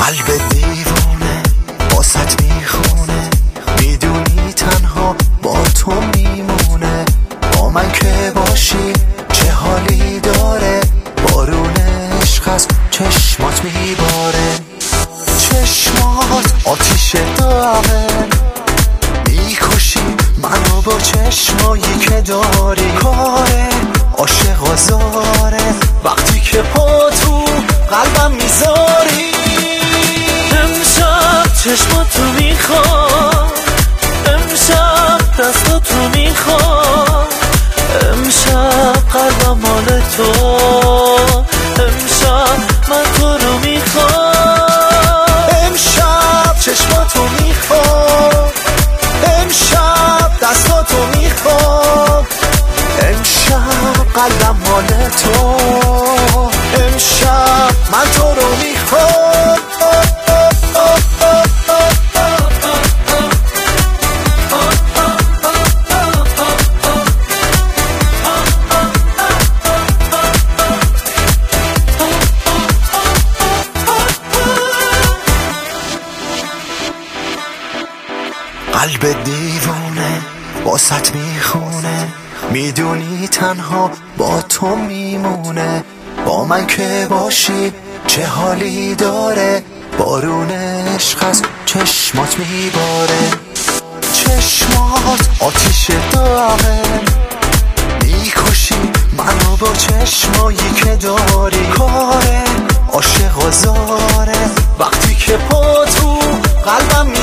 قلب دیوونه واسط میخونه، میدونی تنها با تو میمونه. با من که باشی چه حالی داره، بارون عشق از چشمات میباره. چشمات آتیش داغه، میکشی منو با چشمایی که داری. کاره عاشق آزاره وقتی که پا تو قلبم میذاری. امشب چشماتو میخوام، امشب دستاتو میخوام، امشب قلبم مال تو، امشب من تو رو میخوام. امشب چشماتو میخوام، امشب دستاتو میخوام، امشب قلبم مال تو، امشب من تو رو میخوام. قلب دیوونه واسط میخونه، میدونی تنها با تو میمونه. با من که باشی چه حالی داره، بارون عشق از چشمات میباره. چشمات آتیش داغه، میکشی منو با چشمایی که داری. کاره عاشق آزاره وقتی که پا تو قلبم